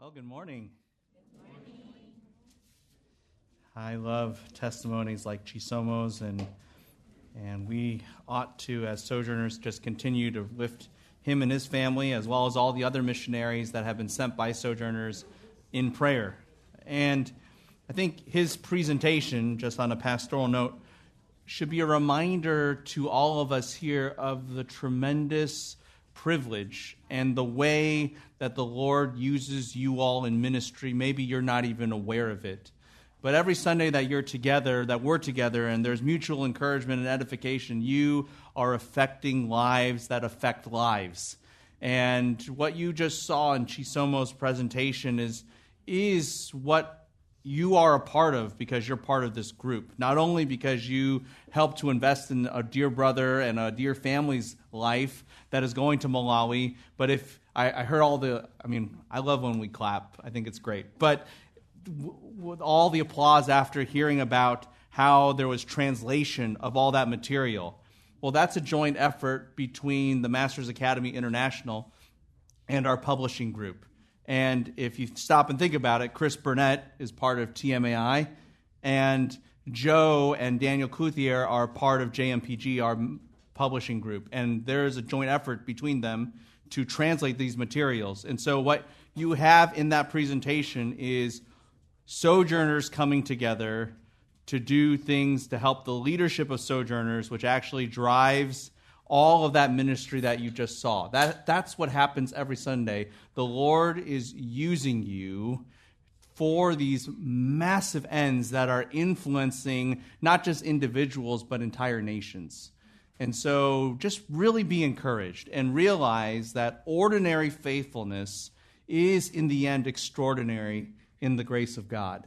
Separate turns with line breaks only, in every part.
Well, good morning. I love testimonies like Chisomo's, and we ought to, as Sojourners, just continue to lift him and his family, as well as all the other missionaries that have been sent by Sojourners, in prayer. And I think his presentation, just on a pastoral note, should be a reminder to all of us here of the tremendous privilege and the way that the Lord uses you all in ministry. Maybe you're not even aware of it. But every Sunday that you're together, that we're together, and there's mutual encouragement and edification, you are affecting lives that affect lives. And what you just saw in Chisomo's presentation is what you are a part of, because you're part of this group. Not only because you help to invest in a dear brother and a dear family's life that is going to Malawi, but if I heard I love when we clap. I think it's great. But with all the applause after hearing about how there was translation of all that material, well, that's a joint effort between the Masters Academy International and our publishing group. And if you stop and think about it, Chris Burnett is part of TMAI, and Joe and Daniel Couthier are part of JMPG, our publishing group. And there is a joint effort between them to translate these materials. And so what you have in that presentation is Sojourners coming together to do things to help the leadership of Sojourners, which actually drives all of that ministry that you just saw. That's what happens every Sunday. The Lord is using you for these massive ends that are influencing not just individuals, but entire nations. And so just really be encouraged and realize that ordinary faithfulness is, in the end, extraordinary in the grace of God.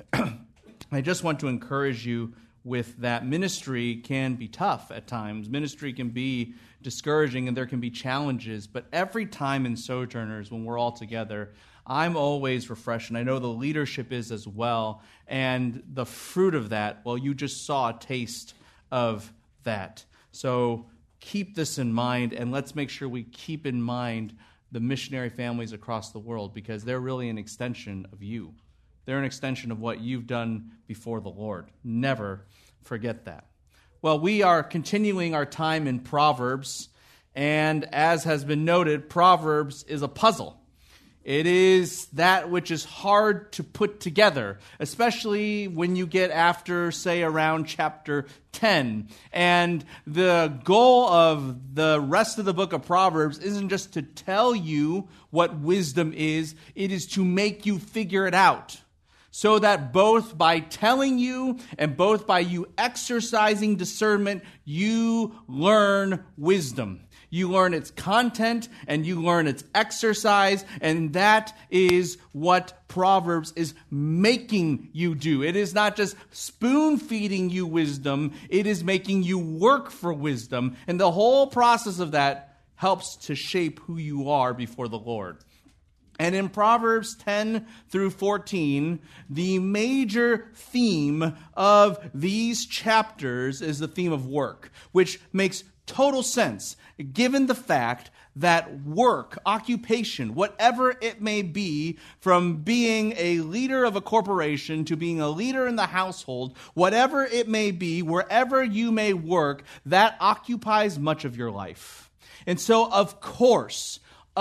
I just want to encourage you with that. Ministry can be tough at times. Ministry can be discouraging, and there can be challenges. But every time in Sojourners, when we're all together, I'm always refreshed, and I know the leadership is as well. And the fruit of that, well, you just saw a taste of that. So keep this in mind, and let's make sure we keep in mind the missionary families across the world, because they're really an extension of you. They're an extension of what you've done before the Lord. Never forget that. Well, we are continuing our time in Proverbs, and as has been noted, Proverbs is a puzzle. It is that which is hard to put together, especially when you get after, say, around chapter 10. And the goal of the rest of the book of Proverbs isn't just to tell you what wisdom is, it is to make you figure it out. So that both by telling you and both by you exercising discernment, you learn wisdom. You learn its content and you learn its exercise, and that is what Proverbs is making you do. It is not just spoon-feeding you wisdom, it is making you work for wisdom, and the whole process of that helps to shape who you are before the Lord. And in Proverbs 10 through 14, the major theme of these chapters is the theme of work, which makes total sense, given the fact that work, occupation, whatever it may be, from being a leader of a corporation to being a leader in the household, whatever it may be, wherever you may work, that occupies much of your life. And so, of course,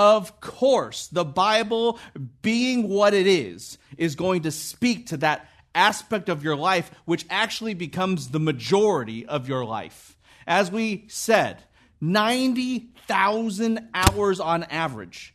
the Bible, being what it is going to speak to that aspect of your life, which actually becomes the majority of your life. As we said, 90,000 hours on average.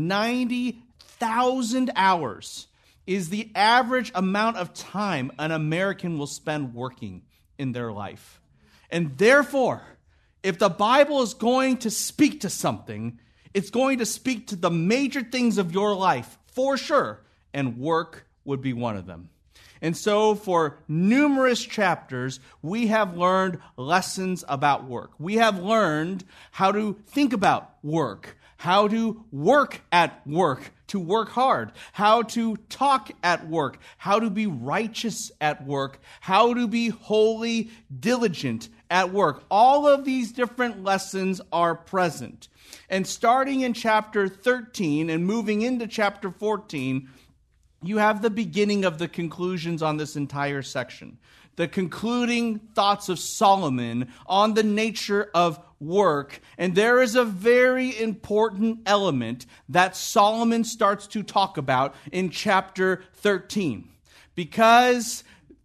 90,000 hours is the average amount of time an American will spend working in their life. And therefore, if the Bible is going to speak to something, it's going to speak to the major things of your life, for sure, and work would be one of them. And so for numerous chapters, we have learned lessons about work. We have learned how to think about work, how to work at work, to work hard, how to talk at work, how to be righteous at work, how to be wholly diligent at work. All of these different lessons are present. And starting in chapter 13 and moving into chapter 14, you have the beginning of the conclusions on this entire section. The concluding thoughts of Solomon on the nature of work. And there is a very important element that Solomon starts to talk about in chapter 13. Because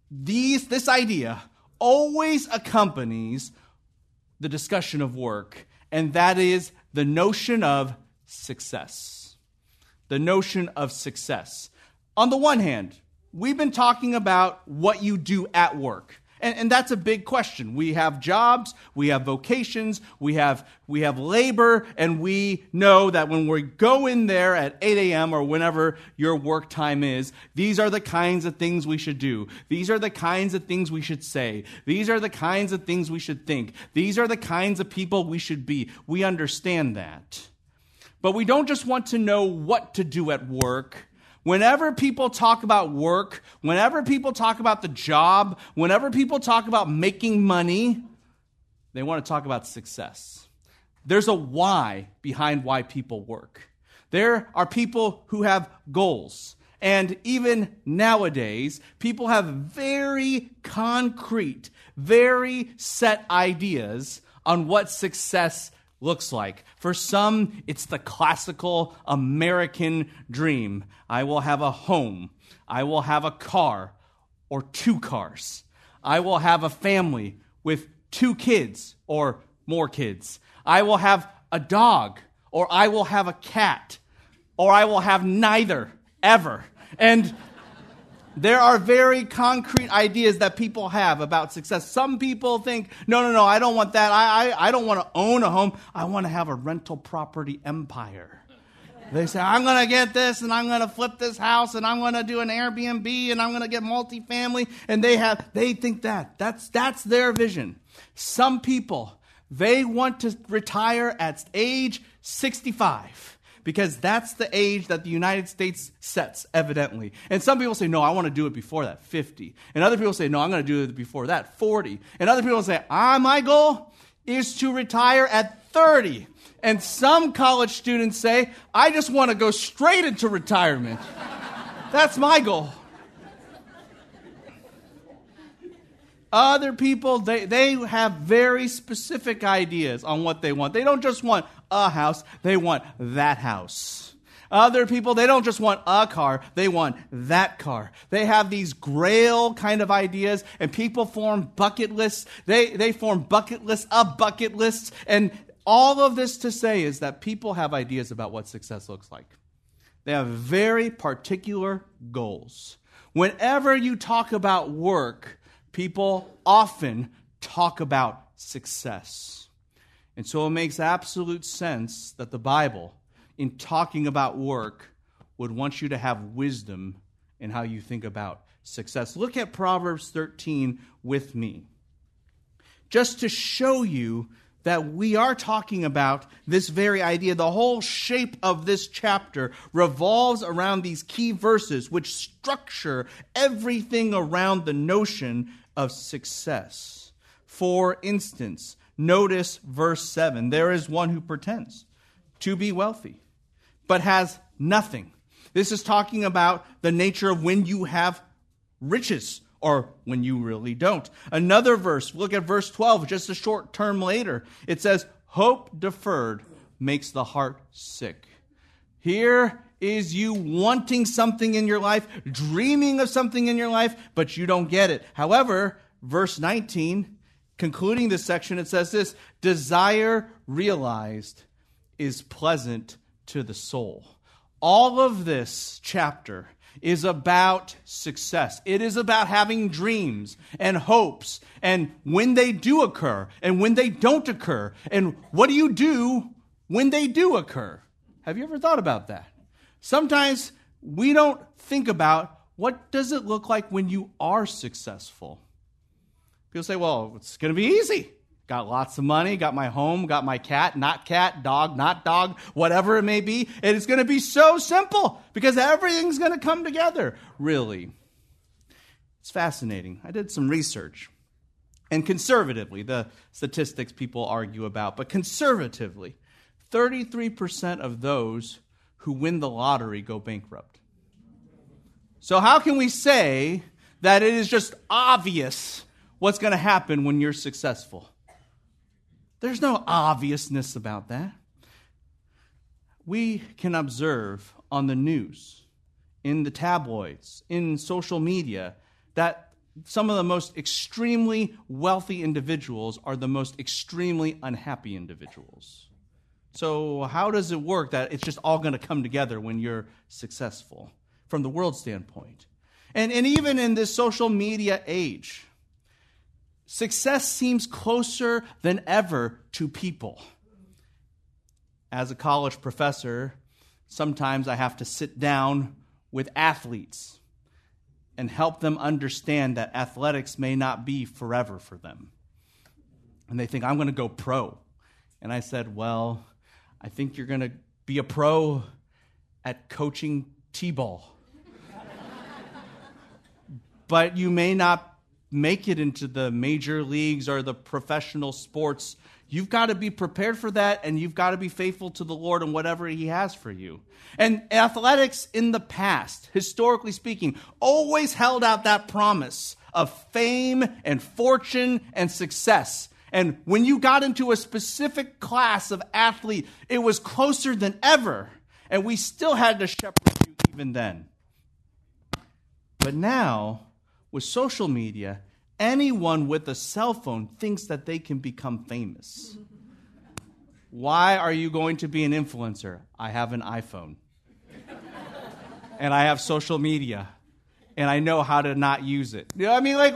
this idea always accompanies the discussion of work, and that is the notion of success. The notion of success. On the one hand, we've been talking about what you do at work. And that's a big question. We have jobs, we have vocations, we have labor, and we know that when we go in there at 8 a.m. or whenever your work time is, these are the kinds of things we should do. These are the kinds of things we should say. These are the kinds of things we should think. These are the kinds of people we should be. We understand that. But we don't just want to know what to do at work. Whenever people talk about work, whenever people talk about the job, whenever people talk about making money, they want to talk about success. There's a why behind why people work. There are people who have goals. And even nowadays, people have very concrete, very set ideas on what success looks like. For some, it's the classical American dream. I will have a home. I will have a car or 2 cars. I will have a family with 2 kids or more kids. I will have a dog, or I will have a cat, or I will have neither, ever. And there are very concrete ideas that people have about success. Some people think, no, I don't want that. I don't want to own a home. I want to have a rental property empire. They say, I'm going to get this, and I'm going to flip this house, and I'm going to do an Airbnb, and I'm going to get multifamily. And they think that's their vision. Some people, they want to retire at age 65. Because that's the age that the United States sets, evidently. And some people say, no, I want to do it before that, 50. And other people say, no, I'm going to do it before that, 40. And other people say, my goal is to retire at 30. And some college students say, I just want to go straight into retirement. That's my goal. Other people, they have very specific ideas on what they want. They don't just want a house, they want that house. Other people, they don't just want a car, they want that car. They have these grail kind of ideas, and people form bucket lists. They form bucket lists of bucket lists. And all of this to say is that people have ideas about what success looks like. They have very particular goals. Whenever you talk about work, people often talk about success. And so it makes absolute sense that the Bible, in talking about work, would want you to have wisdom in how you think about success. Look at Proverbs 13 with me. Just to show you that we are talking about this very idea. The whole shape of this chapter revolves around these key verses which structure everything around the notion of success. For instance, notice verse 7. There is one who pretends to be wealthy, but has nothing. This is talking about the nature of when you have riches or when you really don't. Another verse, look at verse 12, just a short term later. It says, hope deferred makes the heart sick. Here is you wanting something in your life, dreaming of something in your life, but you don't get it. However, verse 19, concluding this section, it says this, desire realized is pleasant to the soul. All of this chapter is about success. It is about having dreams and hopes, and when they do occur and when they don't occur, and what do you do when they do occur? Have you ever thought about that? Sometimes we don't think about what does it look like when you are successful. People say, well, it's going to be easy. got lots of money, got my home, got my cat, dog, not dog, whatever it may be. And it's going to be so simple because everything's going to come together. Really. It's fascinating. I did some research. And conservatively, the statistics people argue about, but conservatively, 33% of those who win the lottery go bankrupt. So how can we say that it is just obvious what's going to happen when you're successful? There's no obviousness about that. We can observe on the news, in the tabloids, in social media, that some of the most extremely wealthy individuals are the most extremely unhappy individuals. So how does it work that it's just all going to come together when you're successful from the world standpoint? And even in this social media age, success seems closer than ever to people. As a college professor, sometimes I have to sit down with athletes and help them understand that athletics may not be forever for them. And they think, I'm going to go pro. And I said, well, I think you're going to be a pro at coaching t-ball. But you may not make it into the major leagues or the professional sports. You've got to be prepared for that, and you've got to be faithful to the Lord and whatever He has for you. And athletics in the past, historically speaking, always held out that promise of fame and fortune and success. And when you got into a specific class of athlete, it was closer than ever. And we still had to shepherd you even then. But now, with social media, anyone with a cell phone thinks that they can become famous. Why are you going to be an influencer? I have an iPhone. And I have social media. And I know how to not use it. You know what I mean? Like,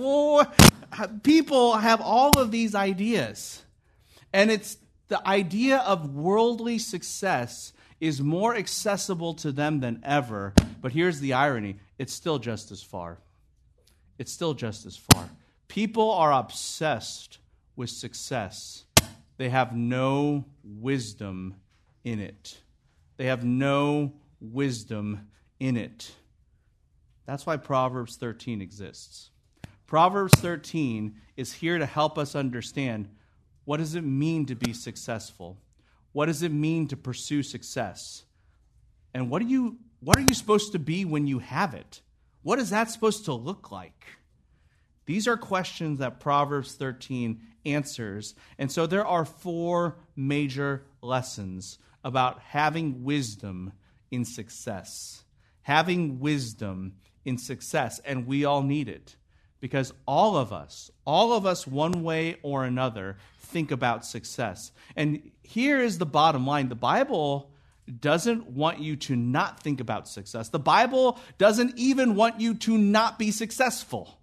what? People have all of these ideas. And it's the idea of worldly success is more accessible to them than ever. But here's the irony. It's still just as far. It's still just as far. People are obsessed with success. They have no wisdom in it. They have no wisdom in it. That's why Proverbs 13 exists. Proverbs 13 is here to help us understand, what does it mean to be successful? What does it mean to pursue success? And what are you supposed to be when you have it? What is that supposed to look like? These are questions that Proverbs 13 answers. And so there are 4 major lessons about having wisdom in success. Having wisdom in success. And we all need it. Because all of us, one way or another, think about success. And here is the bottom line. The Bible doesn't want you to not think about success. The Bible doesn't even want you to not be successful.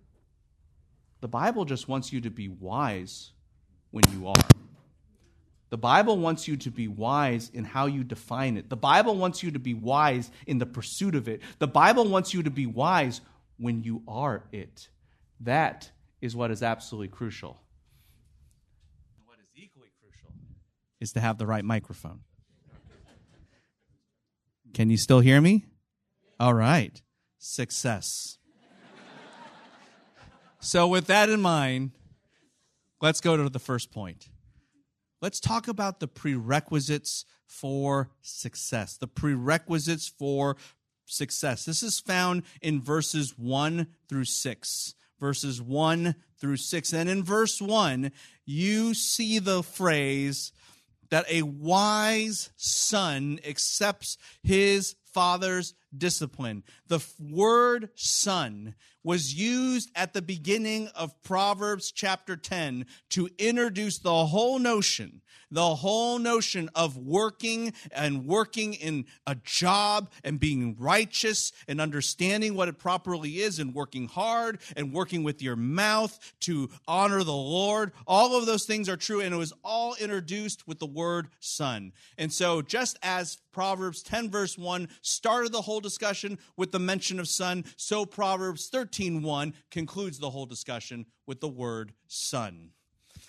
The Bible just wants you to be wise when you are. The Bible wants you to be wise in how you define it. The Bible wants you to be wise in the pursuit of it. The Bible wants you to be wise when you are it. That is what is absolutely crucial. What is equally crucial is to have the right microphone. Can you still hear me? All right. Success. So with that in mind, let's go to the first point. Let's talk about the prerequisites for success. The prerequisites for success. This is found in verses 1 through 6. Verses 1 through 6. And in verse 1, you see the phrase that a wise son accepts his father's discipline. The word son was used at the beginning of Proverbs chapter 10 to introduce the whole notion of working in a job and being righteous and understanding what it properly is and working hard and working with your mouth to honor the Lord. All of those things are true, and it was all introduced with the word son. And so just as Proverbs 10 verse 1 started the whole discussion with the mention of son, so Proverbs 13:1 concludes the whole discussion with the word son.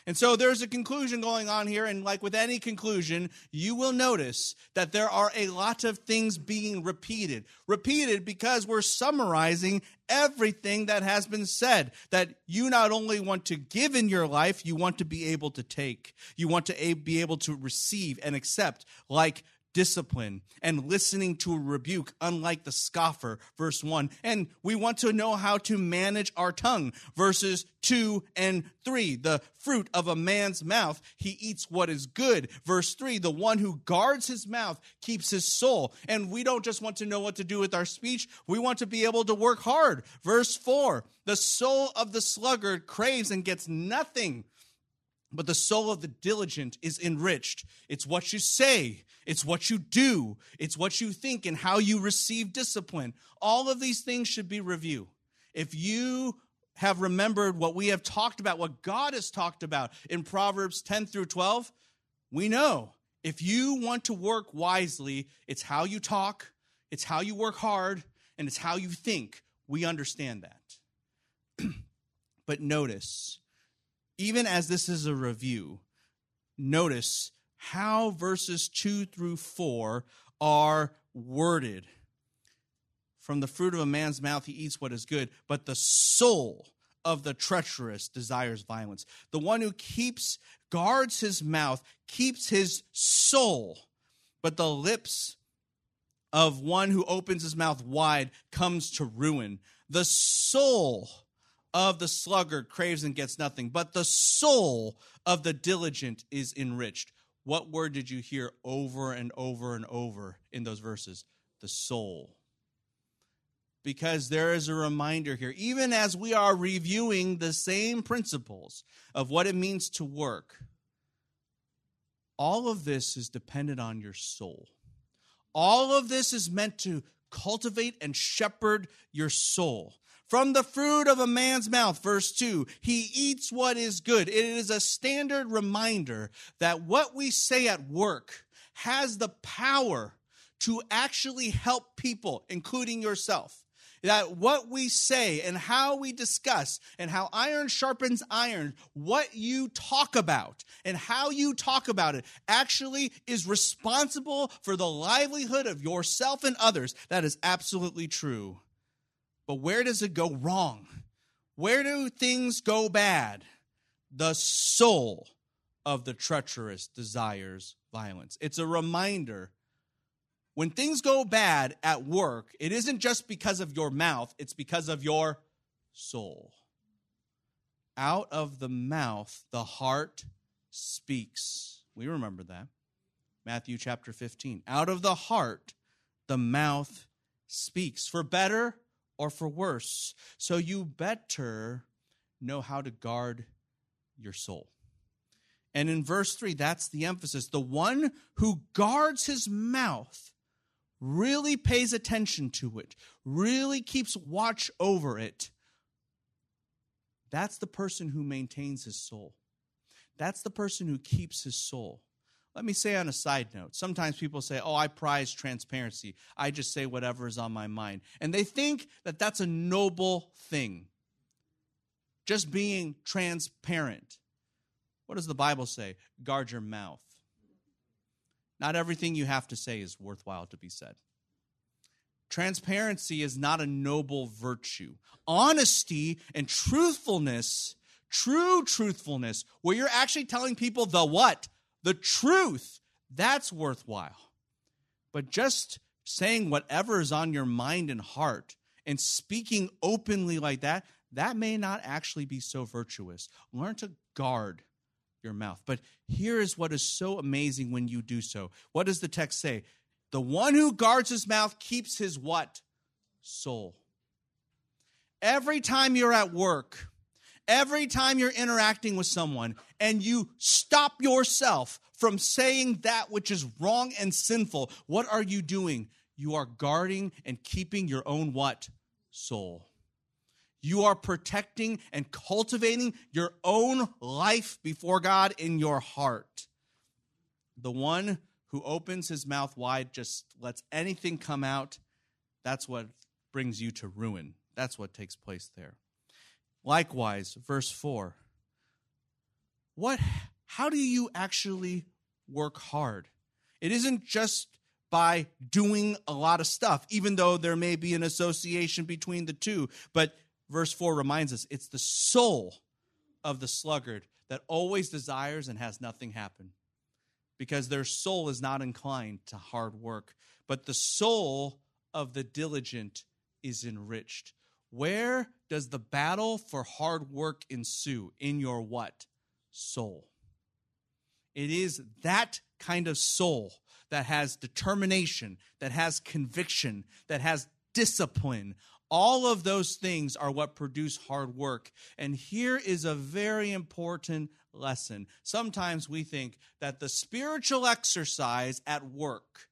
And so there's a conclusion going on here, and like with any conclusion, you will notice that there are a lot of things being repeated. Repeated because we're summarizing everything that has been said, that you not only want to give in your life, you want to be able to take. You want to be able to receive and accept, like discipline and listening to a rebuke, unlike the scoffer, verse 1. And we want to know how to manage our tongue, verses 2 and 3. The fruit of a man's mouth, he eats what is good. Verse 3, the one who guards his mouth keeps his soul. And we don't just want to know what to do with our speech, we want to be able to work hard. Verse 4, the soul of the sluggard craves and gets nothing, but the soul of the diligent is enriched. It's what you say. It's what you do. It's what you think and how you receive discipline. All of these things should be reviewed. If you have remembered what we have talked about, what God has talked about in Proverbs 10 through 12, we know if you want to work wisely, it's how you talk, it's how you work hard, and it's how you think. We understand that. But notice, even as this is a review, notice how verses 2 through 4 are worded. From the fruit of a man's mouth he eats what is good, but the soul of the treacherous desires violence. The one who guards his mouth, keeps his soul, but the lips of one who opens his mouth wide comes to ruin. The soul of the sluggard craves and gets nothing, but the soul of the diligent is enriched. What word did you hear over and over and over in those verses? The soul. Because there is a reminder here, even as we are reviewing the same principles of what it means to work, all of this is dependent on your soul. All of this is meant to cultivate and shepherd your soul. From the fruit of a man's mouth, verse 2, he eats what is good. It is a standard reminder that what we say at work has the power to actually help people, including yourself. That what we say and how we discuss and how iron sharpens iron, what you talk about and how you talk about it actually is responsible for the livelihood of yourself and others. That is absolutely true. But where does it go wrong? Where do things go bad? The soul of the treacherous desires violence. It's a reminder. When things go bad at work, it isn't just because of your mouth, it's because of your soul. Out of the mouth, the heart speaks. We remember that. Matthew chapter 15. Out of the heart, the mouth speaks. For better or for worse. So you better know how to guard your soul. And in verse 3, that's the emphasis. The one who guards his mouth really pays attention to it, really keeps watch over it. That's the person who maintains his soul. That's the person who keeps his soul. Let me say on a side note, sometimes people say, I prize transparency. I just say whatever is on my mind. And they think that that's a noble thing. Just being transparent. What does the Bible say? Guard your mouth. Not everything you have to say is worthwhile to be said. Transparency is not a noble virtue. Honesty and truthfulness, true truthfulness, where you're actually telling people the what? The truth, that's worthwhile. But just saying whatever is on your mind and heart and speaking openly like that, that may not actually be so virtuous. Learn to guard your mouth. But here is what is so amazing when you do so. What does the text say? The one who guards his mouth keeps his what? Soul. Every time you're at work, every time you're interacting with someone and you stop yourself from saying that which is wrong and sinful, what are you doing? You are guarding and keeping your own what? Soul. You are protecting and cultivating your own life before God in your heart. The one who opens his mouth wide, just lets anything come out, that's what brings you to ruin. That's what takes place there. Likewise, verse 4,
how do you actually work hard? It isn't just by doing a lot of stuff, even though there may be an association between the two. But verse 4 reminds us it's the soul of the sluggard that always desires and has nothing happen, because their soul is not inclined to hard work. But the soul of the diligent is enriched. Where does the battle for hard work ensue? In your what? Soul. It is that kind of soul that has determination, that has conviction, that has discipline. All of those things are what produce hard work. And here is a very important lesson. Sometimes we think that the spiritual exercise at work,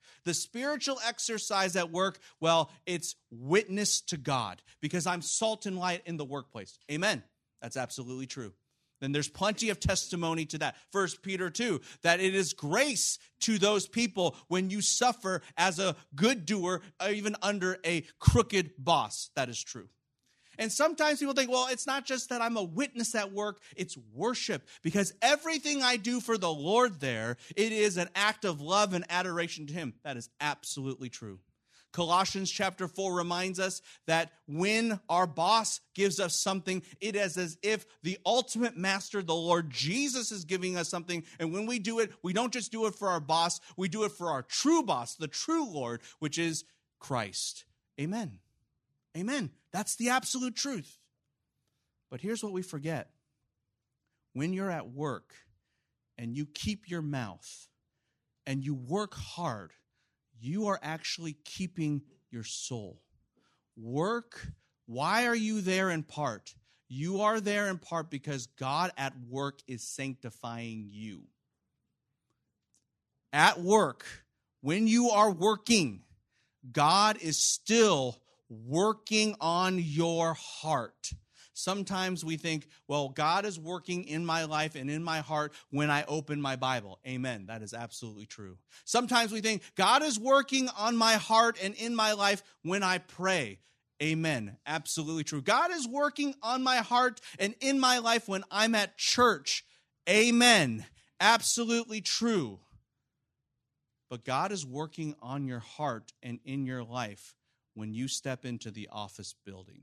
well, it's witness to God because I'm salt and light in the workplace. Amen. That's absolutely true. Then there's plenty of testimony to that. 1 Peter 2, that it is grace to those people when you suffer as a good doer, even under a crooked boss. That is true. And sometimes people think, well, it's not just that I'm a witness at work, it's worship. Because everything I do for the Lord there, it is an act of love and adoration to Him. That is absolutely true. Colossians chapter 4 reminds us that when our boss gives us something, it is as if the ultimate master, the Lord Jesus, is giving us something. And when we do it, we don't just do it for our boss, we do it for our true boss, the true Lord, which is Christ. Amen. Amen. That's the absolute truth. But here's what we forget. When you're at work and you keep your mouth and you work hard, you are actually keeping your soul. Work, why are you there in part? You are there in part because God at work is sanctifying you. At work, when you are working, God is still working on your heart. Sometimes we think, well, God is working in my life and in my heart when I open my Bible. Amen. That is absolutely true. Sometimes we think, God is working on my heart and in my life when I pray. Amen. Absolutely true. God is working on my heart and in my life when I'm at church. Amen. Absolutely true. But God is working on your heart and in your life when you step into the office building.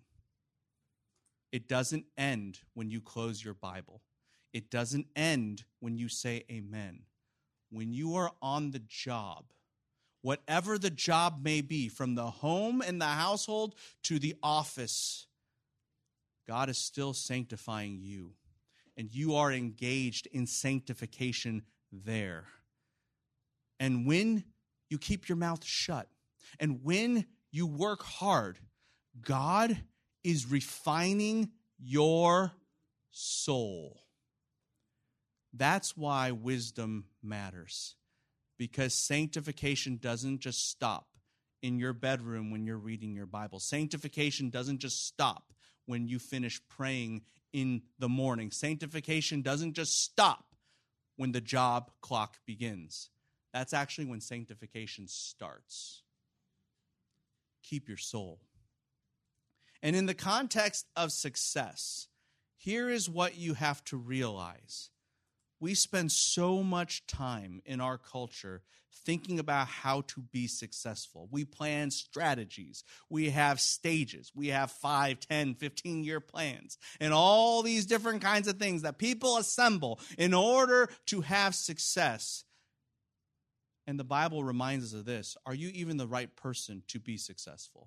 It doesn't end when you close your Bible. It doesn't end when you say amen. When you are on the job, whatever the job may be, from the home and the household to the office, God is still sanctifying you. And you are engaged in sanctification there. And when you keep your mouth shut, and when you work hard, God is refining your soul. That's why wisdom matters. Because sanctification doesn't just stop in your bedroom when you're reading your Bible. Sanctification doesn't just stop when you finish praying in the morning. Sanctification doesn't just stop when the job clock begins. That's actually when sanctification starts. Keep your soul. And in the context of success, here is what you have to realize. We spend so much time in our culture thinking about how to be successful. We plan strategies. We have stages. We have 5, 10, 15-year plans and all these different kinds of things that people assemble in order to have success. And the Bible reminds us of this. Are you even the right person to be successful?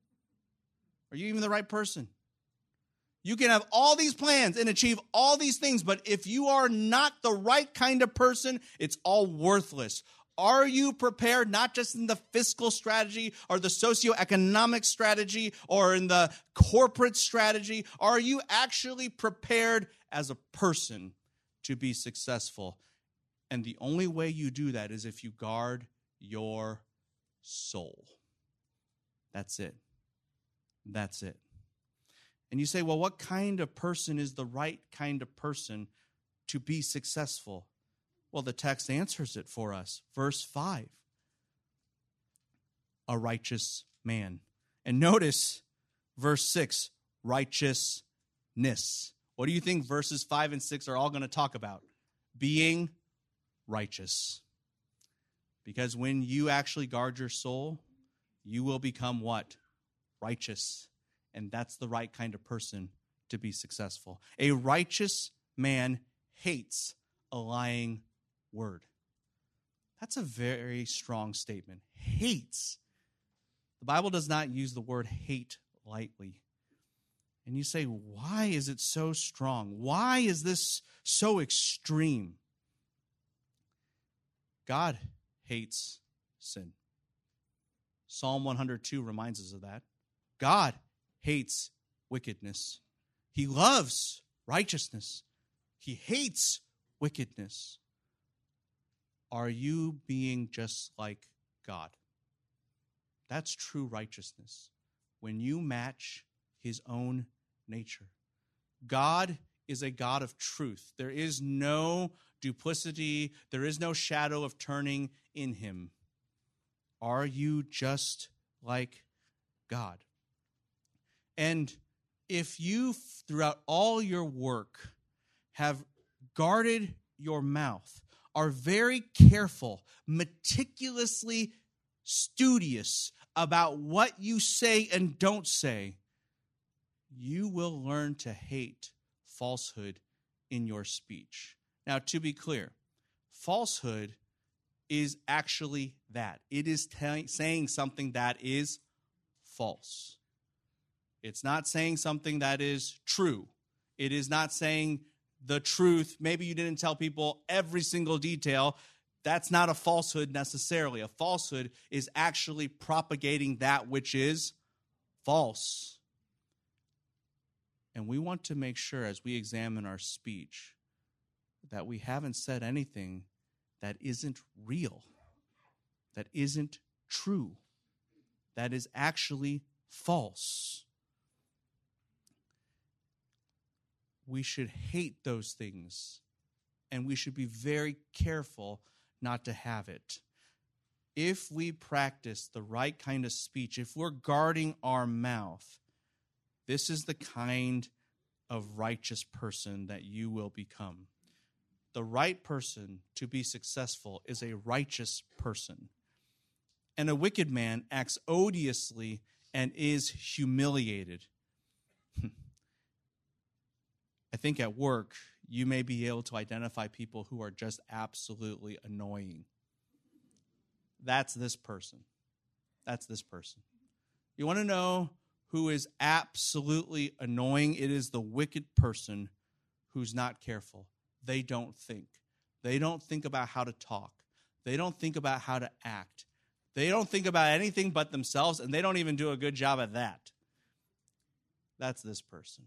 Are you even the right person? You can have all these plans and achieve all these things, but if you are not the right kind of person, it's all worthless. Are you prepared, not just in the fiscal strategy or the socioeconomic strategy or in the corporate strategy? Are you actually prepared as a person to be successful? And the only way you do that is if you guard your soul. That's it. That's it. And you say, well, what kind of person is the right kind of person to be successful? Well, the text answers it for us. Verse 5. A righteous man. And notice verse 6, righteousness. What do you think verses 5 and 6 are all going to talk about? being righteous. Because when you actually guard your soul, you will become what? Righteous. And that's the right kind of person to be successful. A righteous man hates a lying word. That's a very strong statement. Hates. The Bible does not use the word hate lightly. And you say, why is it so strong? Why is this so extreme? God hates sin. Psalm 102 reminds us of that. God hates wickedness. He loves righteousness. He hates wickedness. Are you being just like God? That's true righteousness. When you match his own nature. God is a God of truth. There is no duplicity. There is no shadow of turning in him. Are you just like God? And if you, throughout all your work, have guarded your mouth, are very careful, meticulously studious about what you say and don't say, you will learn to hate falsehood in your speech. Now, to be clear, falsehood is actually that. It is saying something that is false. It's not saying something that is true. It is not saying the truth. Maybe you didn't tell people every single detail. That's not a falsehood necessarily. A falsehood is actually propagating that which is false. And we want to make sure as we examine our speech that we haven't said anything that isn't real, that isn't true, that is actually false. We should hate those things, and we should be very careful not to have it. If we practice the right kind of speech, if we're guarding our mouth, this is the kind of righteous person that you will become. The right person to be successful is a righteous person. And a wicked man acts odiously and is humiliated. I think at work, you may be able to identify people who are just absolutely annoying. That's this person. That's this person. You want to know who is absolutely annoying? It is the wicked person who's not careful. They don't think. They don't think about how to talk. They don't think about how to act. They don't think about anything but themselves, and they don't even do a good job at that. That's this person.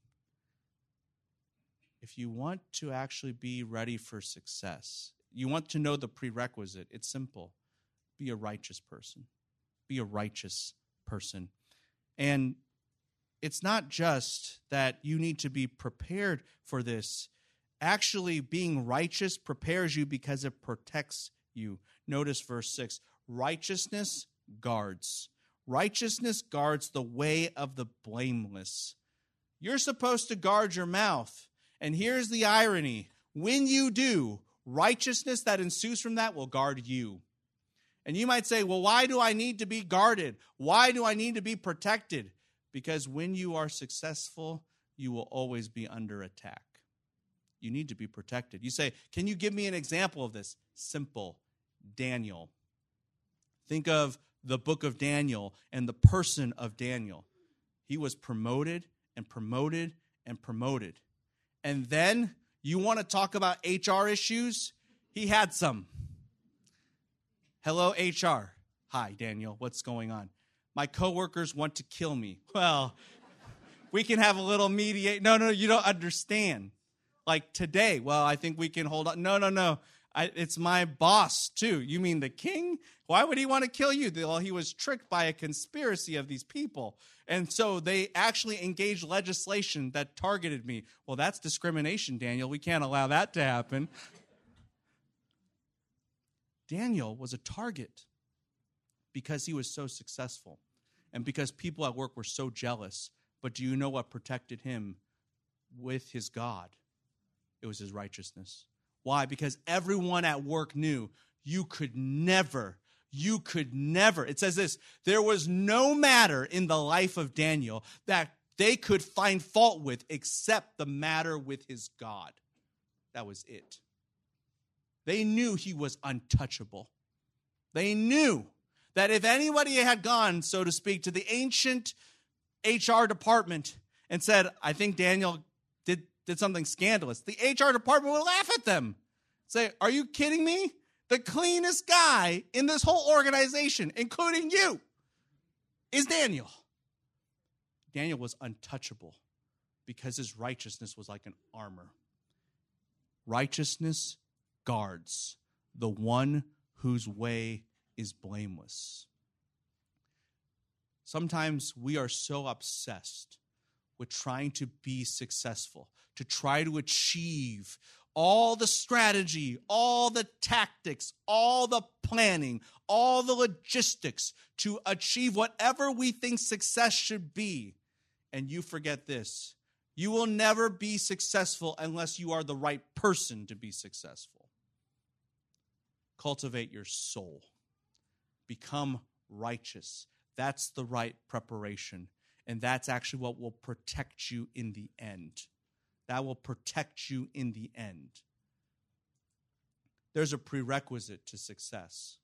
If you want to actually be ready for success, you want to know the prerequisite, it's simple. Be a righteous person. Be a righteous person. And it's not just that you need to be prepared for this. Actually, being righteous prepares you because it protects you. Notice verse 6. Righteousness guards. Righteousness guards the way of the blameless. You're supposed to guard your mouth. And here's the irony. When you do, righteousness that ensues from that will guard you. And you might say, well, why do I need to be guarded? Why do I need to be protected? Because when you are successful, you will always be under attack. You need to be protected. You say, can you give me an example of this? Simple. Daniel. Think of the book of Daniel and the person of Daniel. He was promoted and promoted and promoted. And then you want to talk about HR issues? He had some. Hello, HR. Hi, Daniel. What's going on? My coworkers want to kill me. Well, we can have a little mediate. No, you don't understand. Like today, well, I think we can hold on. No. It's my boss, too. You mean the king? Why would he want to kill you? Well, he was tricked by a conspiracy of these people. And so they actually engaged legislation that targeted me. Well, that's discrimination, Daniel. We can't allow that to happen. Daniel was a target because he was so successful and because people at work were so jealous. But do you know what protected him with his God? It was his righteousness. Why? Because everyone at work knew you could never. It says this, there was no matter in the life of Daniel that they could find fault with except the matter with his God. That was it. They knew he was untouchable. They knew that if anybody had gone, so to speak, to the ancient HR department and said, I think Daniel did something scandalous, the HR department would laugh at them. Say, are you kidding me? The cleanest guy in this whole organization, including you, is Daniel. Daniel was untouchable because his righteousness was like an armor. Righteousness guards the one whose way is blameless. Sometimes we are so obsessed with trying to be successful, to try to achieve all the strategy, all the tactics, all the planning, all the logistics to achieve whatever we think success should be. And you forget this. You will never be successful unless you are the right person to be successful. Cultivate your soul. Become righteous. That's the right preparation. And that's actually what will protect you in the end. That will protect you in the end. There's a prerequisite to success.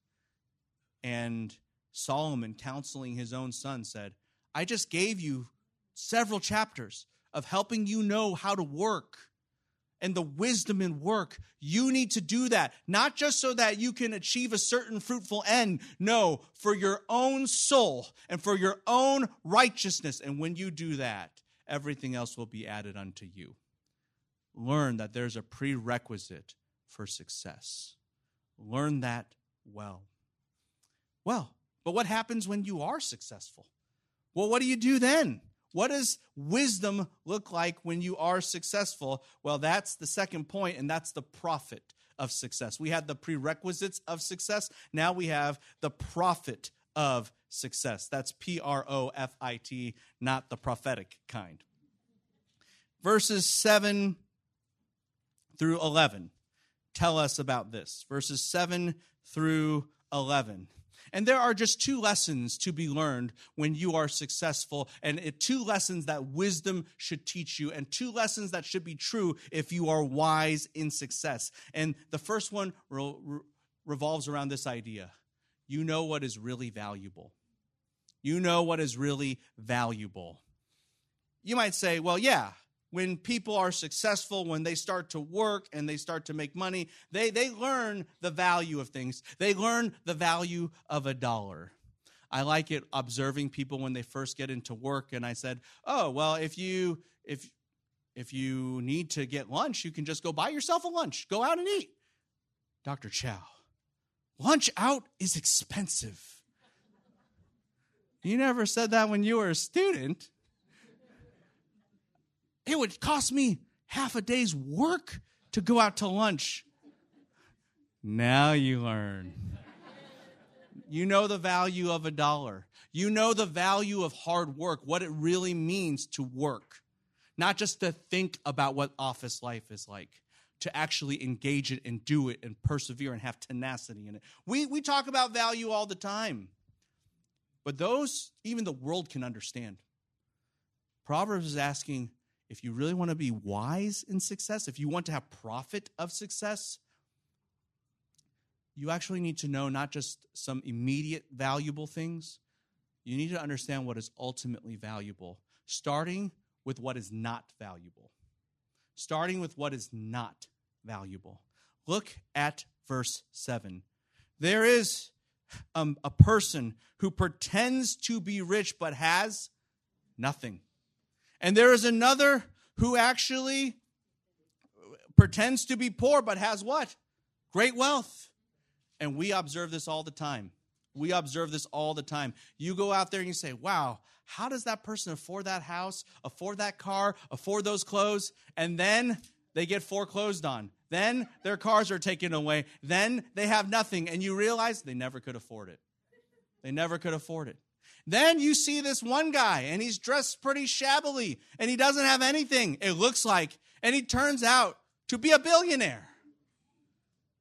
And Solomon, counseling his own son, said, I just gave you several chapters of helping you know how to work and the wisdom in work. You need to do that, not just so that you can achieve a certain fruitful end. No, for your own soul and for your own righteousness. And when you do that, everything else will be added unto you. Learn that there's a prerequisite for success. Learn that well. Well, but what happens when you are successful? Well, what do you do then? What does wisdom look like when you are successful? Well, that's the second point, and that's the profit of success. We had the prerequisites of success. Now we have the profit of success. That's Profit, not the prophetic kind. Verses 7 through 11 tell us about this. Verses 7 through 11. And there are just two lessons to be learned when you are successful, and two lessons that wisdom should teach you, and two lessons that should be true if you are wise in success. And the first one revolves around this idea. You know what is really valuable. You know what is really valuable. You might say, well, yeah, when people are successful, when they start to work and they start to make money, they learn the value of things. They learn the value of $1. I like it observing people when they first get into work. And I said, oh, well, if you need to get lunch, you can just go buy yourself a lunch. Go out and eat. Dr. Chow, lunch out is expensive. You never said that when you were a student. It would cost me half a day's work to go out to lunch. Now you learn. You know the value of $1. You know the value of hard work, what it really means to work. Not just to think about what office life is like, to actually engage it and do it and persevere and have tenacity in it. We talk about value all the time. But those, even the world can understand. Proverbs is asking, if you really want to be wise in success, if you want to have profit of success, you actually need to know not just some immediate valuable things. You need to understand what is ultimately valuable, starting with what is not valuable. Starting with what is not valuable. Look at verse 7. There is a person who pretends to be rich but has nothing. And there is another who actually pretends to be poor but has what? Great wealth. And we observe this all the time. We observe this all the time. You go out there and you say, wow, how does that person afford that house, afford that car, afford those clothes? And then they get foreclosed on. Then their cars are taken away. Then they have nothing. And you realize they never could afford it. They never could afford it. Then you see this one guy, and he's dressed pretty shabbily, and he doesn't have anything, it looks like, and he turns out to be a billionaire.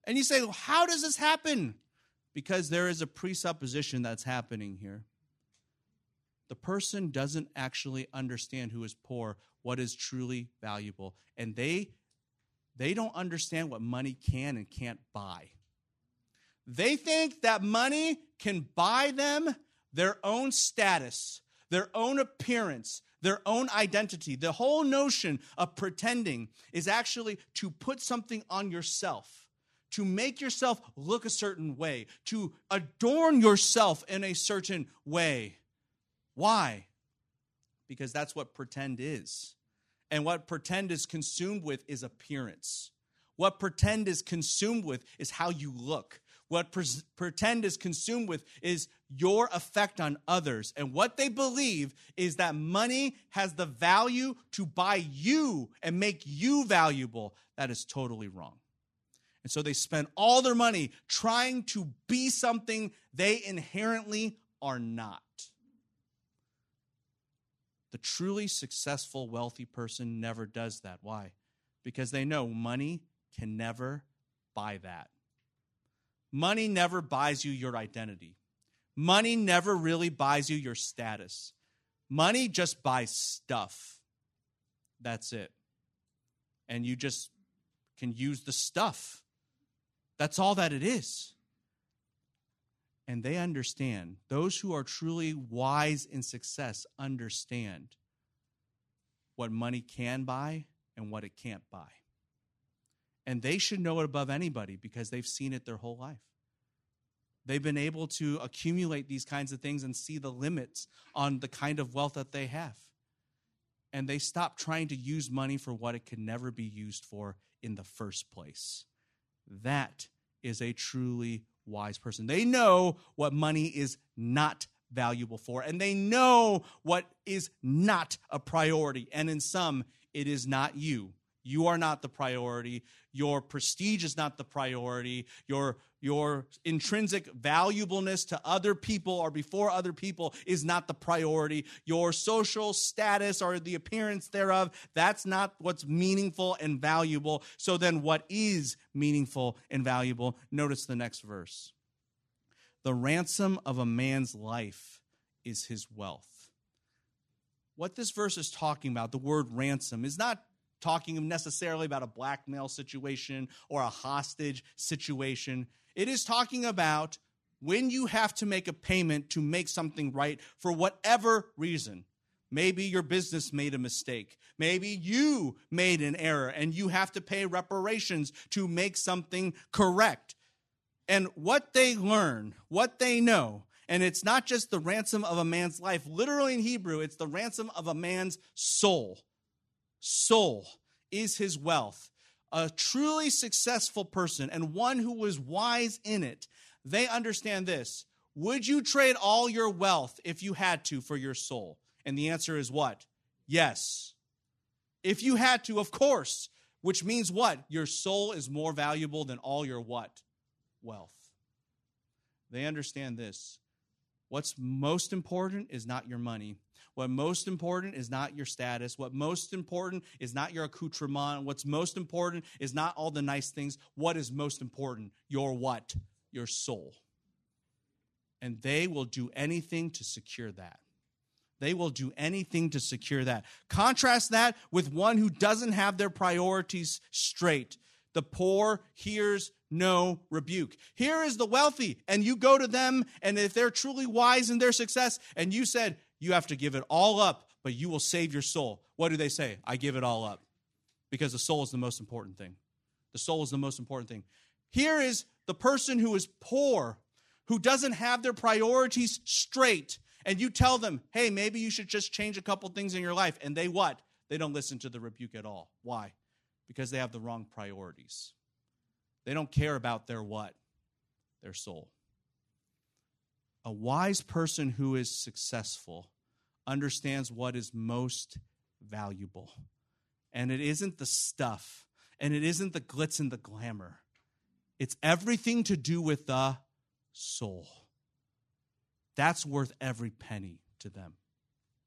And you say, well, how does this happen? Because there is a presupposition that's happening here. The person doesn't actually understand who is poor, what is truly valuable. And they don't understand what money can and can't buy. They think that money can buy them their own status, their own appearance, their own identity. The whole notion of pretending is actually to put something on yourself, to make yourself look a certain way, to adorn yourself in a certain way. Why? Because that's what pretend is. And what pretend is consumed with is appearance. What pretend is consumed with is how you look. What pretend is consumed with is your effect on others. And what they believe is that money has the value to buy you and make you valuable. That is totally wrong. And so they spend all their money trying to be something they inherently are not. The truly successful, wealthy person never does that. Why? Because they know money can never buy that. Money never buys you your identity. Money never really buys you your status. Money just buys stuff. That's it. And you just can use the stuff. That's all that it is. And they understand. Those who are truly wise in success understand what money can buy and what it can't buy. And they should know it above anybody because they've seen it their whole life. They've been able to accumulate these kinds of things and see the limits on the kind of wealth that they have. And they stop trying to use money for what it could never be used for in the first place. That is a truly wise person. They know what money is not valuable for, and they know what is not a priority. And in some, it is not you. You are not the priority. Your prestige is not the priority. Your intrinsic valuableness to other people or before other people is not the priority. Your social status or the appearance thereof, that's not what's meaningful and valuable. So then what is meaningful and valuable? Notice the next verse. The ransom of a man's life is his wealth. What this verse is talking about, the word ransom, is not talking necessarily about a blackmail situation or a hostage situation. It is talking about when you have to make a payment to make something right for whatever reason. Maybe your business made a mistake. Maybe you made an error and you have to pay reparations to make something correct. And what they learn, what they know, and it's not just the ransom of a man's life. Literally in Hebrew, it's the ransom of a man's soul. Soul is his wealth. A truly successful person and one who was wise in it, they understand this. Would you trade all your wealth if you had to for your soul? And the answer is what? Yes. If you had to, of course. Which means what? Your soul is more valuable than all your what? Wealth. They understand this. What's most important is not your money. What most important is not your status. What most important is not your accoutrement. What's most important is not all the nice things. What is most important? Your what? Your soul. And they will do anything to secure that. They will do anything to secure that. Contrast that with one who doesn't have their priorities straight. The poor hears no rebuke. Here is the wealthy, and you go to them, and if they're truly wise in their success, and you said, you have to give it all up, but you will save your soul. What do they say? I give it all up. Because the soul is the most important thing. The soul is the most important thing. Here is the person who is poor, who doesn't have their priorities straight, and you tell them, hey, maybe you should just change a couple things in your life, and they what? They don't listen to the rebuke at all. Why? Because they have the wrong priorities. They don't care about their what? Their soul. A wise person who is successful understands what is most valuable. And it isn't the stuff, and it isn't the glitz and the glamour. It's everything to do with the soul. That's worth every penny to them.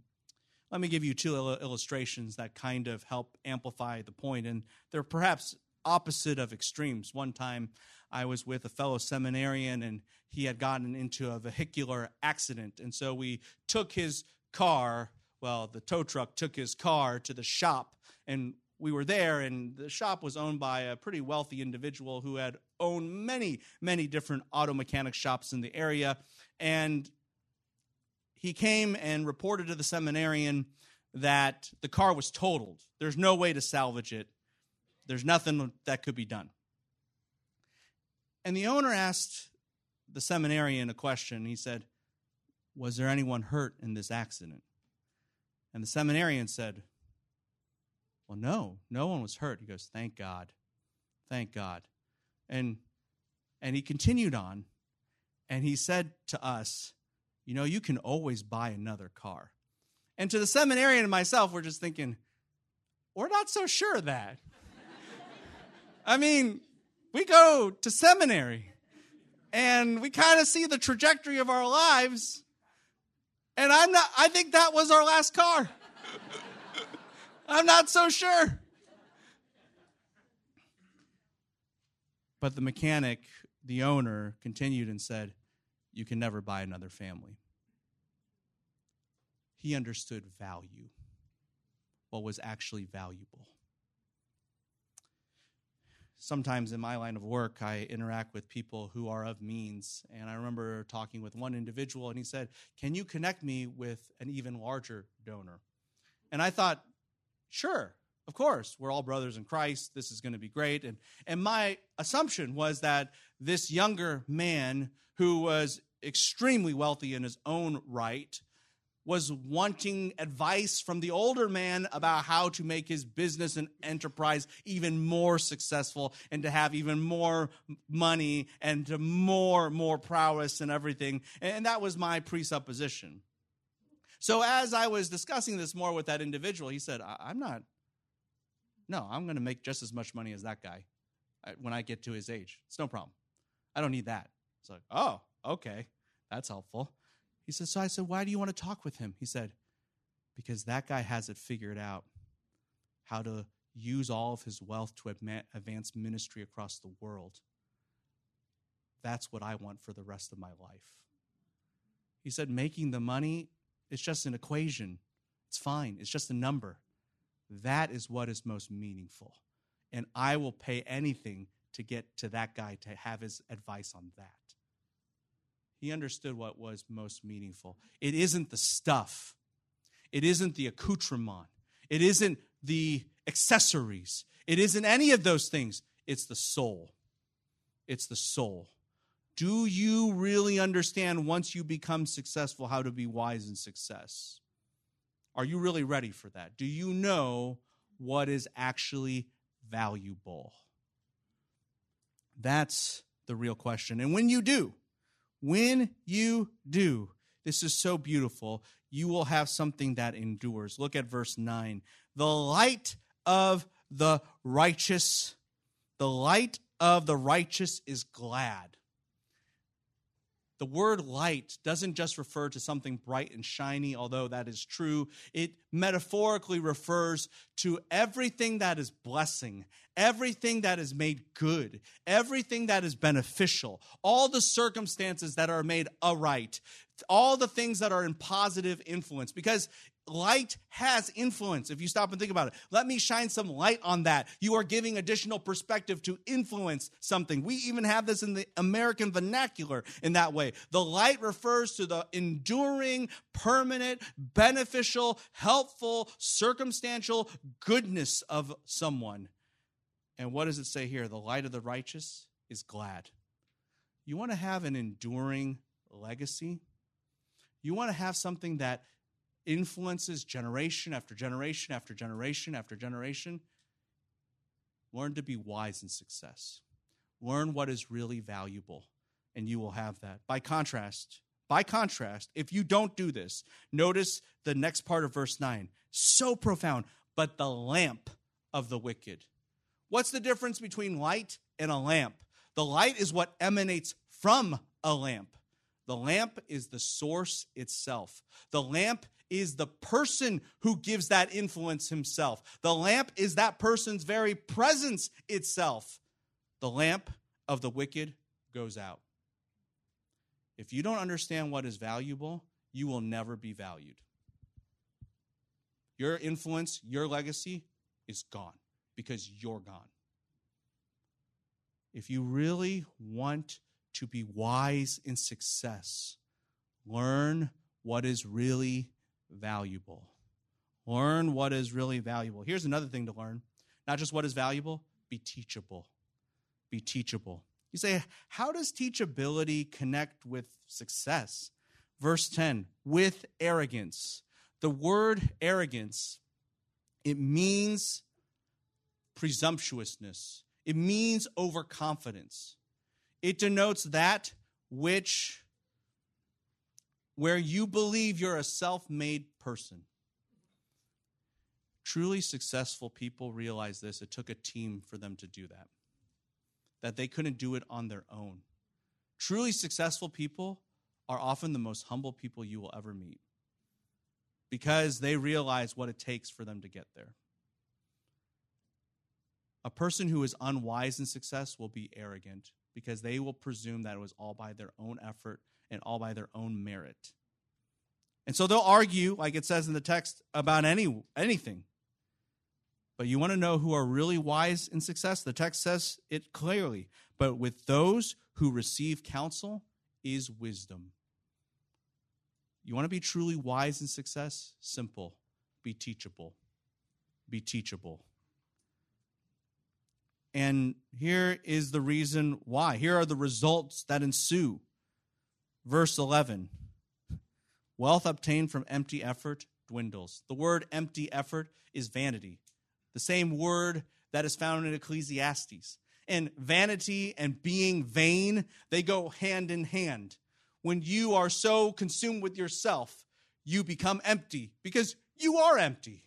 Let me give you two illustrations that kind of help amplify the point, and they're perhaps opposite of extremes. One time I was with a fellow seminarian, and he had gotten into a vehicular accident. And so we took his car, the tow truck took his car to the shop, and we were there, and the shop was owned by a pretty wealthy individual who had owned many, many different auto mechanic shops in the area. And he came and reported to the seminarian that the car was totaled. There's no way to salvage it. There's nothing that could be done. And the owner asked the seminarian a question. He said, "Was there anyone hurt in this accident?" And the seminarian said, "Well, no one was hurt." He goes, "Thank God. Thank God." And he continued on, and he said to us, "You can always buy another car." And to the seminarian and myself, we're just thinking, we're not so sure of that. I mean, we go to seminary, and we kind of see the trajectory of our lives, and I think that was our last car. I'm not so sure. But the mechanic, the owner, continued and said, "You can never buy another family." He understood value, what was actually valuable. Sometimes in my line of work, I interact with people who are of means. And I remember talking with one individual, and he said, "Can you connect me with an even larger donor?" And I thought, sure, of course. We're all brothers in Christ. This is going to be great. And my assumption was that this younger man, who was extremely wealthy in his own right, was wanting advice from the older man about how to make his business and enterprise even more successful, and to have even more money and to more prowess and everything. And that was my presupposition. So as I was discussing this more with that individual, he said, I'm going to make just as much money as that guy when I get to his age. It's no problem. I don't need that. It's like, oh, okay, that's helpful. He said, so I said, "Why do you want to talk with him?" He said, "Because that guy has it figured out how to use all of his wealth to advance ministry across the world. That's what I want for the rest of my life." He said, "Making the money, it's just an equation. It's fine. It's just a number. That is what is most meaningful. And I will pay anything to get to that guy to have his advice on that." He understood what was most meaningful. It isn't the stuff. It isn't the accoutrement. It isn't the accessories. It isn't any of those things. It's the soul. It's the soul. Do you really understand, once you become successful, how to be wise in success? Are you really ready for that? Do you know what is actually valuable? That's the real question. And when you do, this is so beautiful, you will have something that endures. Look at verse 9. The light of the righteous is glad. The word light doesn't just refer to something bright and shiny, although that is true. It metaphorically refers to everything that is blessing, everything that is made good, everything that is beneficial, all the circumstances that are made aright, all the things that are in positive influence. Because light has influence, if you stop and think about it. Let me shine some light on that. You are giving additional perspective to influence something. We even have this in the American vernacular in that way. The light refers to the enduring, permanent, beneficial, helpful, circumstantial goodness of someone. And what does it say here? The light of the righteous is glad. You want to have an enduring legacy? You want to have something that influences generation after generation after generation after generation? Learn to be wise in success. Learn what is really valuable, and you will have that. By contrast, if you don't do this, notice the next part of verse 9. So profound. But the lamp of the wicked. What's the difference between light and a lamp? The light is what emanates from a lamp. The lamp is the source itself. The lamp is the person who gives that influence himself. The lamp is that person's very presence itself. The lamp of the wicked goes out. If you don't understand what is valuable, you will never be valued. Your influence, your legacy is gone because you're gone. If you really want to be wise in success, learn what is really valuable. Learn what is really valuable. Here's another thing to learn. Not just what is valuable, be teachable. Be teachable. You say, how does teachability connect with success? Verse 10, with arrogance. The word arrogance, it means presumptuousness. It means overconfidence. It denotes that where you believe you're a self-made person. Truly successful people realize this. It took a team for them to do that they couldn't do it on their own. Truly successful people are often the most humble people you will ever meet because they realize what it takes for them to get there. A person who is unwise in success will be arrogant because they will presume that it was all by their own effort and all by their own merit. And so they'll argue, like it says in the text, about anything. But you want to know who are really wise in success? The text says it clearly. But with those who receive counsel is wisdom. You want to be truly wise in success? Simple. Be teachable. Be teachable. And here is the reason why. Here are the results that ensue. Verse 11. Wealth obtained from empty effort dwindles. The word empty effort is vanity. The same word that is found in Ecclesiastes. And vanity and being vain, they go hand in hand. When you are so consumed with yourself, you become empty because you are empty.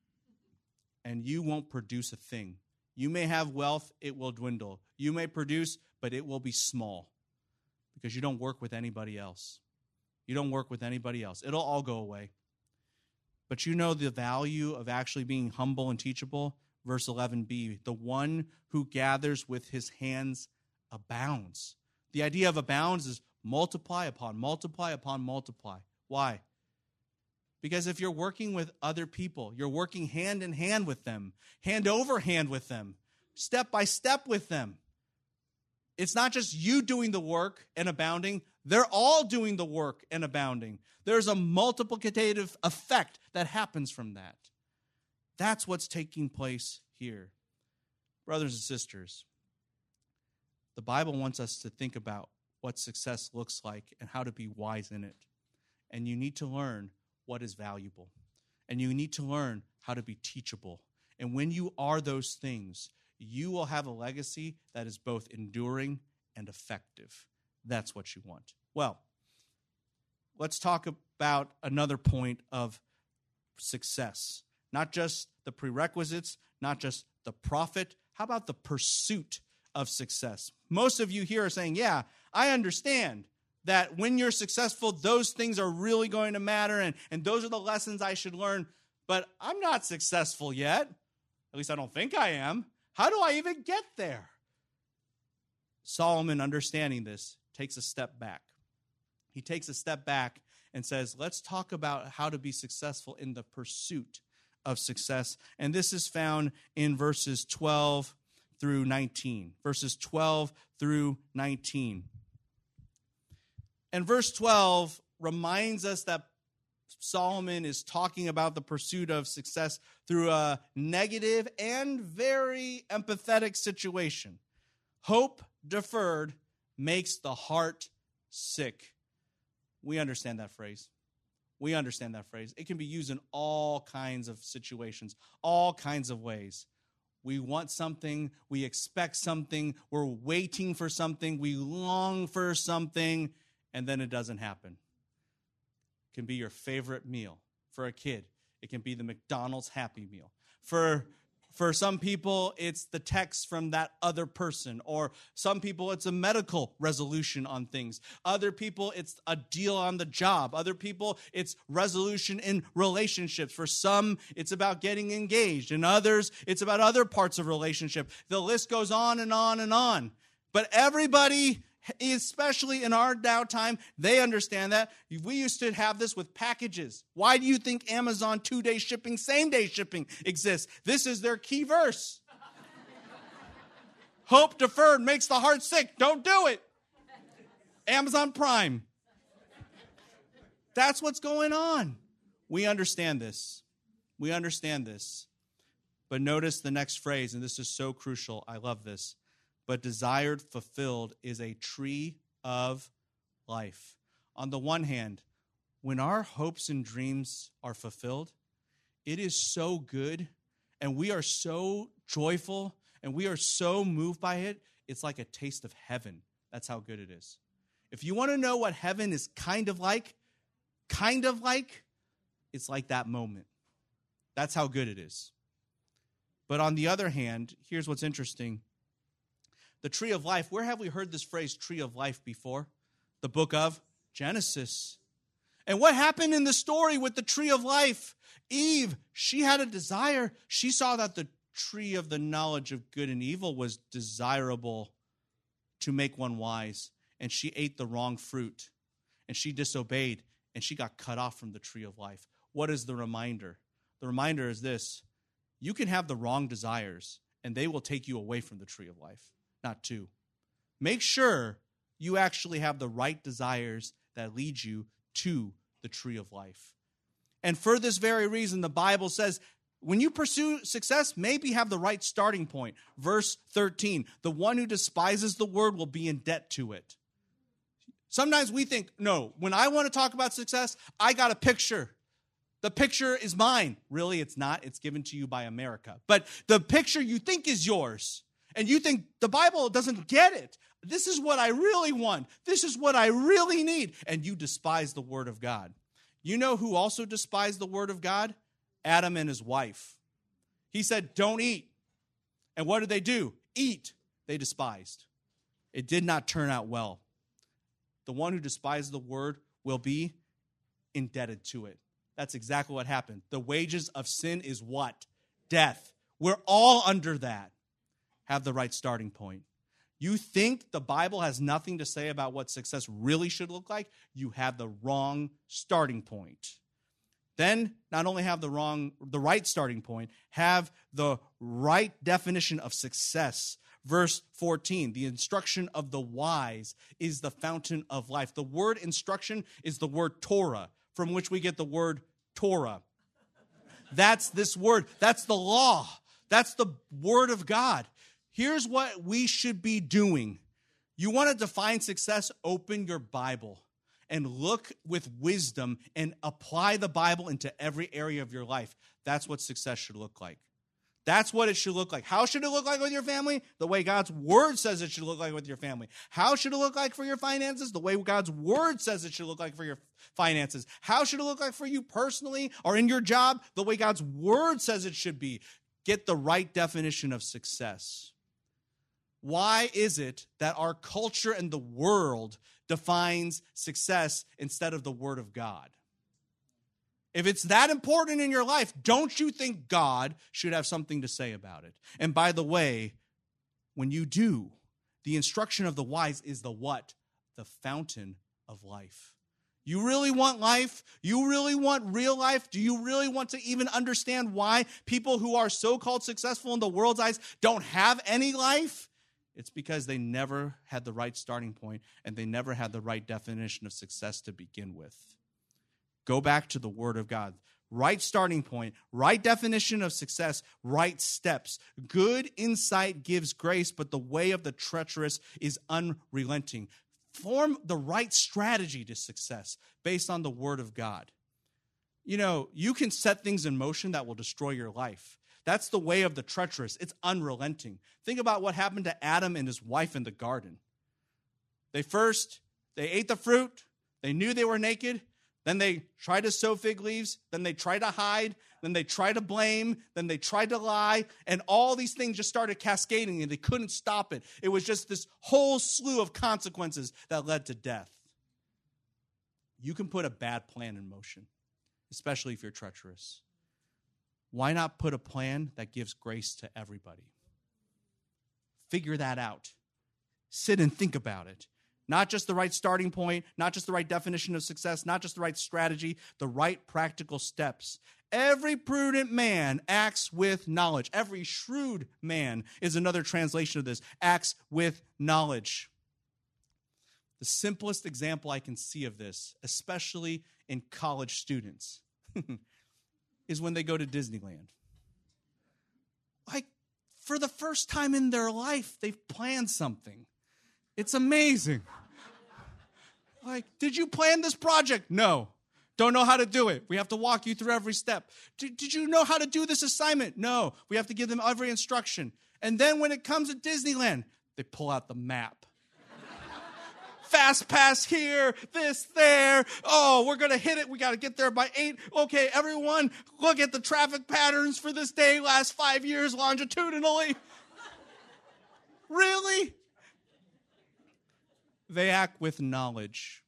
And you won't produce a thing. You may have wealth, it will dwindle. You may produce, but it will be small because you don't work with anybody else. You don't work with anybody else. It'll all go away. But you know the value of actually being humble and teachable? Verse 11b, the one who gathers with his hands abounds. The idea of abounds is multiply upon multiply upon multiply. Why? Because if you're working with other people, you're working hand in hand with them, hand over hand with them, step by step with them. It's not just you doing the work and abounding. They're all doing the work and abounding. There's a multiplicative effect that happens from that. That's what's taking place here. Brothers and sisters, the Bible wants us to think about what success looks like and how to be wise in it. And you need to learn what is valuable. And you need to learn how to be teachable. And when you are those things, you will have a legacy that is both enduring and effective. That's what you want. Well, let's talk about another point of success. Not just the prerequisites, not just the profit. How about the pursuit of success? Most of you here are saying, yeah, I understand that when you're successful, those things are really going to matter, and those are the lessons I should learn. But I'm not successful yet. At least I don't think I am. How do I even get there? Solomon, understanding this, takes a step back. He takes a step back and says, let's talk about how to be successful in the pursuit of success. And this is found in verses 12 through 19. Verses 12 through 19. And verse 12 reminds us that Solomon is talking about the pursuit of success through a negative and very empathetic situation. Hope deferred makes the heart sick. We understand that phrase. We understand that phrase. It can be used in all kinds of situations, all kinds of ways. We want something, we expect something, we're waiting for something, we long for something, and then it doesn't happen. It can be your favorite meal. For a kid, it can be the McDonald's Happy Meal. For For some people, it's the text from that other person. Or some people, it's a medical resolution on things. Other people, it's a deal on the job. Other people, it's resolution in relationships. For some, it's about getting engaged. And others, it's about other parts of relationship. The list goes on and on and on. But everybody, especially in our now time, they understand that. We used to have this with packages. Why do you think Amazon 2-day shipping, same-day shipping exists? This is their key verse. Hope deferred makes the heart sick. Don't do it. Amazon Prime. That's what's going on. We understand this. We understand this. But notice the next phrase, and this is so crucial. I love this. But desired, fulfilled is a tree of life. On the one hand, when our hopes and dreams are fulfilled, it is so good, and we are so joyful, and we are so moved by it, it's like a taste of heaven. That's how good it is. If you want to know what heaven is kind of like, it's like that moment. That's how good it is. But on the other hand, here's what's interesting. The tree of life, where have we heard this phrase, tree of life, before? The book of Genesis. And what happened in the story with the tree of life? Eve, she had a desire. She saw that the tree of the knowledge of good and evil was desirable to make one wise. And she ate the wrong fruit. And she disobeyed. And she got cut off from the tree of life. What is the reminder? The reminder is this. You can have the wrong desires, and they will take you away from the tree of life. Not two. Make sure you actually have the right desires that lead you to the tree of life. And for this very reason, the Bible says, when you pursue success, maybe have the right starting point. Verse 13, the one who despises the word will be in debt to it. Sometimes we think, no, when I want to talk about success, I got a picture. The picture is mine. Really, it's not. It's given to you by America. But the picture you think is yours. And you think the Bible doesn't get it. This is what I really want. This is what I really need. And you despise the word of God. You know who also despised the word of God? Adam and his wife. He said, don't eat. And what did they do? Eat. They despised. It did not turn out well. The one who despises the word will be indebted to it. That's exactly what happened. The wages of sin is what? Death. We're all under that. Have the right starting point. You think the Bible has nothing to say about what success really should look like? You have the wrong starting point. Then, not only have the right starting point, have the right definition of success. Verse 14, the instruction of the wise is the fountain of life. The word instruction is the word Torah, from which we get the word Torah. That's this word. That's the law. That's the word of God. Here's what we should be doing. You want to define success? Open your Bible and look with wisdom and apply the Bible into every area of your life. That's what success should look like. That's what it should look like. How should it look like with your family? The way God's word says it should look like with your family. How should it look like for your finances? The way God's word says it should look like for your finances. How should it look like for you personally or in your job? The way God's word says it should be. Get the right definition of success. Why is it that our culture and the world defines success instead of the word of God? If it's that important in your life, don't you think God should have something to say about it? And by the way, when you do, the instruction of the wise is the what? The fountain of life. You really want life? You really want real life? Do you really want to even understand why people who are so-called successful in the world's eyes don't have any life? It's because they never had the right starting point and they never had the right definition of success to begin with. Go back to the Word of God. Right starting point, right definition of success, right steps. Good insight gives grace, but the way of the treacherous is unrelenting. Form the right strategy to success based on the Word of God. You know, you can set things in motion that will destroy your life. That's the way of the treacherous. It's unrelenting. Think about what happened to Adam and his wife in the garden. They ate the fruit. They knew they were naked. Then they try to sow fig leaves. Then they try to hide. Then they try to blame. Then they tried to lie. And all these things just started cascading, and they couldn't stop it. It was just this whole slew of consequences that led to death. You can put a bad plan in motion, especially if you're treacherous. Why not put a plan that gives grace to everybody? Figure that out. Sit and think about it. Not just the right starting point, not just the right definition of success, not just the right strategy, the right practical steps. Every prudent man acts with knowledge. Every shrewd man is another translation of this, acts with knowledge. The simplest example I can see of this, especially in college students, is when they go to Disneyland. Like, for the first time in their life, they've planned something. It's amazing. Like, did you plan this project? No. Don't know how to do it. We have to walk you through every step. Did you know how to do this assignment? No. We have to give them every instruction. And then when it comes to Disneyland, they pull out the map. Fast pass here, this, there. Oh, we're going to hit it. We got to get there by 8. Okay, everyone, look at the traffic patterns for this day last 5 years longitudinally. Really? They act with knowledge.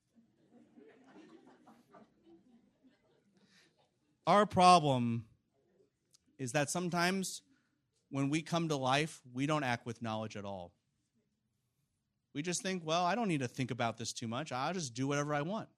Our problem is that sometimes when we come to life, we don't act with knowledge at all. We just think, well, I don't need to think about this too much. I'll just do whatever I want.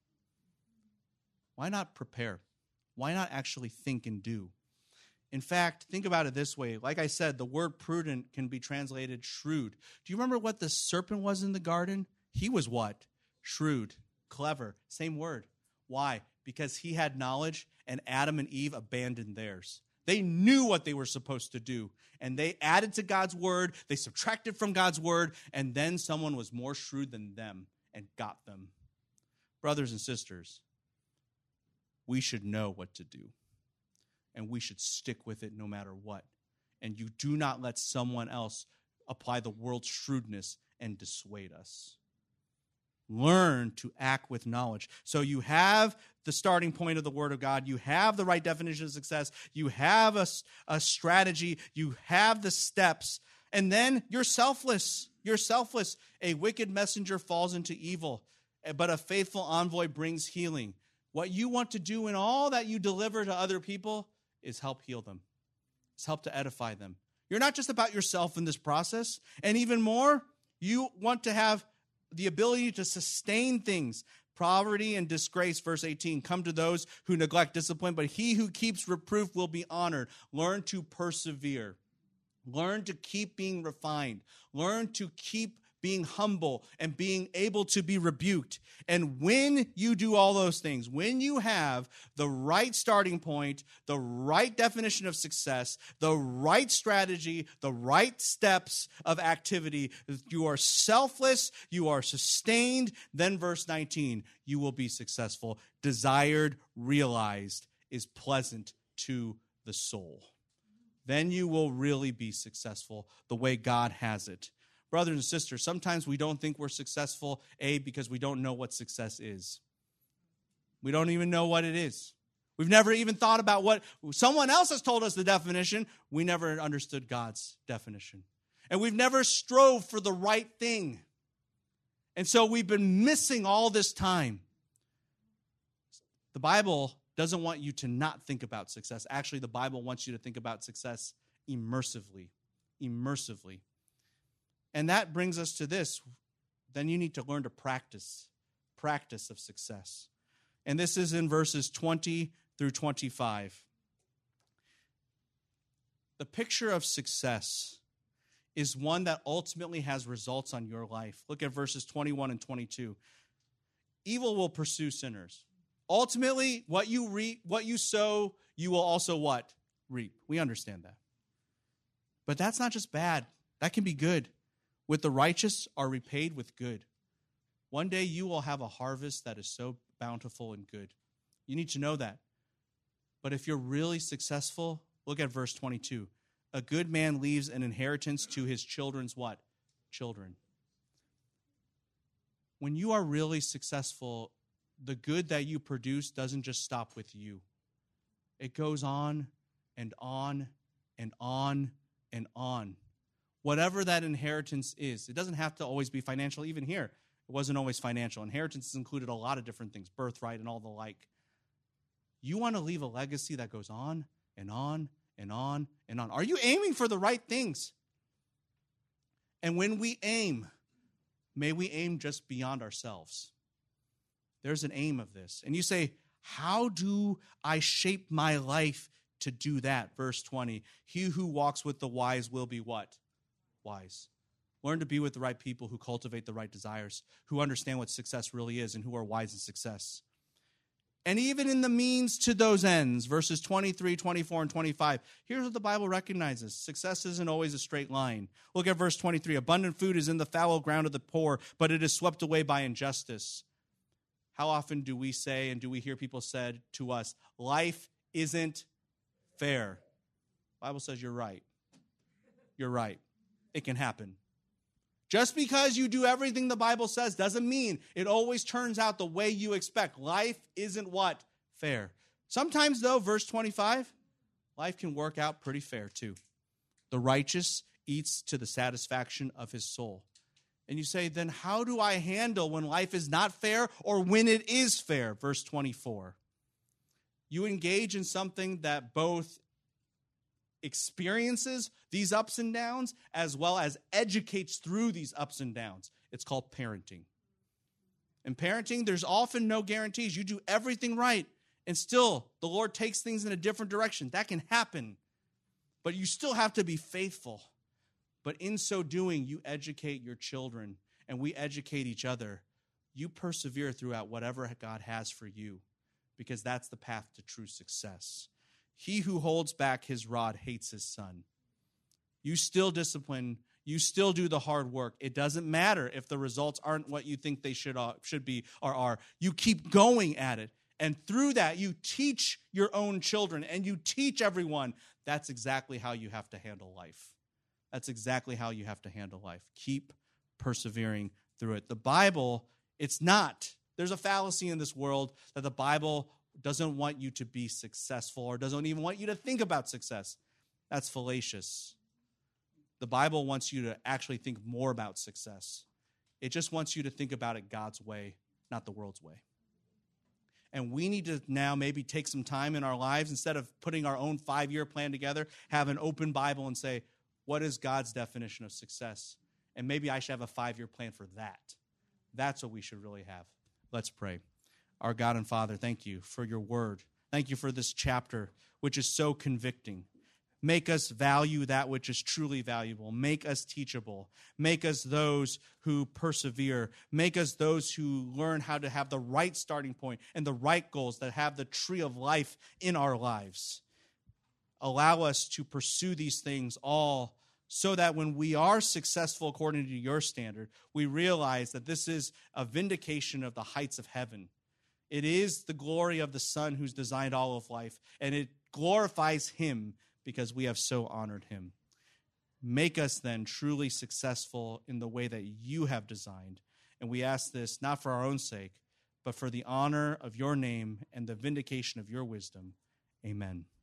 Why not prepare? Why not actually think and do? In fact, think about it this way. Like I said, the word prudent can be translated shrewd. Do you remember what the serpent was in the garden? He was what? Shrewd, clever, same word. Why? Because he had knowledge and Adam and Eve abandoned theirs. They knew what they were supposed to do, and they added to God's word, they subtracted from God's word, and then someone was more shrewd than them and got them. Brothers and sisters, we should know what to do, and we should stick with it no matter what. And you do not let someone else apply the world's shrewdness and dissuade us. Learn to act with knowledge. So you have the starting point of the Word of God. You have the right definition of success. You have a strategy. You have the steps. And then you're selfless. You're selfless. A wicked messenger falls into evil, but a faithful envoy brings healing. What you want to do in all that you deliver to other people is help heal them. It's help to edify them. You're not just about yourself in this process. And even more, you want to have the ability to sustain things. Poverty and disgrace, verse 18, come to those who neglect discipline, but he who keeps reproof will be honored. Learn to persevere. Learn to keep being refined. Learn to keep being humble and being able to be rebuked. And when you do all those things, when you have the right starting point, the right definition of success, the right strategy, the right steps of activity, you are selfless, you are sustained, then verse 19, you will be successful. Desired, realized, is pleasant to the soul. Then you will really be successful the way God has it. Brothers and sisters, sometimes we don't think we're successful, because we don't know what success is. We don't even know what it is. We've never even thought about what someone else has told us the definition. We never understood God's definition. And we've never strove for the right thing. And so we've been missing all this time. The Bible doesn't want you to not think about success. Actually, the Bible wants you to think about success immersively. Immersively. And that brings us to this. Then you need to learn to practice of success. And this is in verses 20 through 25. The picture of success is one that ultimately has results on your life. Look at verses 21 and 22. Evil will pursue sinners. Ultimately, what you sow, you will also what? Reap. We understand that. But that's not just bad. That can be good. With the righteous are repaid with good. One day you will have a harvest that is so bountiful and good. You need to know that. But if you're really successful, look at verse 22. A good man leaves an inheritance to his children's what? Children. When you are really successful, the good that you produce doesn't just stop with you. It goes on and on and on and on. Whatever that inheritance is, it doesn't have to always be financial. Even here, it wasn't always financial. Inheritance included a lot of different things, birthright and all the like. You want to leave a legacy that goes on and on and on and on. Are you aiming for the right things? And when we aim, may we aim just beyond ourselves. There's an aim of this. And you say, how do I shape my life to do that? Verse 20, he who walks with the wise will be what? Wise. Learn to be with the right people who cultivate the right desires, who understand what success really is, and who are wise in success. And even in the means to those ends, verses 23, 24, and 25, here's what the Bible recognizes. Success isn't always a straight line. Look at verse 23. Abundant food is in the fallow ground of the poor, but it is swept away by injustice. How often do we say and do we hear people said to us, life isn't fair? The Bible says you're right. You're right. It can happen. Just because you do everything the Bible says doesn't mean it always turns out the way you expect. Life isn't what? Fair. Sometimes, though, verse 25, life can work out pretty fair, too. The righteous eats to the satisfaction of his soul. And you say, then how do I handle when life is not fair or when it is fair? Verse 24. You engage in something that both experiences these ups and downs as well as educates through these ups and downs. It's called parenting. In parenting, there's often no guarantees. You do everything right, and still the Lord takes things in a different direction. That can happen, but you still have to be faithful. But in so doing, you educate your children, and we educate each other. You persevere throughout whatever God has for you, because that's the path to true success. He who holds back his rod hates his son. You still discipline. You still do the hard work. It doesn't matter if the results aren't what you think they should be or are. You keep going at it. And through that, you teach your own children and you teach everyone. That's exactly how you have to handle life. That's exactly how you have to handle life. Keep persevering through it. The Bible, it's not. There's a fallacy in this world that the Bible doesn't want you to be successful or doesn't even want you to think about success. That's fallacious. The Bible wants you to actually think more about success. It just wants you to think about it God's way, not the world's way. And we need to now maybe take some time in our lives, instead of putting our own 5-year plan together, have an open Bible and say, what is God's definition of success? And maybe I should have a 5-year plan for that. That's what we should really have. Let's pray. Our God and Father, thank you for your word. Thank you for this chapter, which is so convicting. Make us value that which is truly valuable. Make us teachable. Make us those who persevere. Make us those who learn how to have the right starting point and the right goals, that have the tree of life in our lives. Allow us to pursue these things all so that when we are successful according to your standard, we realize that this is a vindication of the heights of heaven. It is the glory of the Son who's designed all of life, and it glorifies him because we have so honored him. Make us then truly successful in the way that you have designed. And we ask this not for our own sake, but for the honor of your name and the vindication of your wisdom. Amen.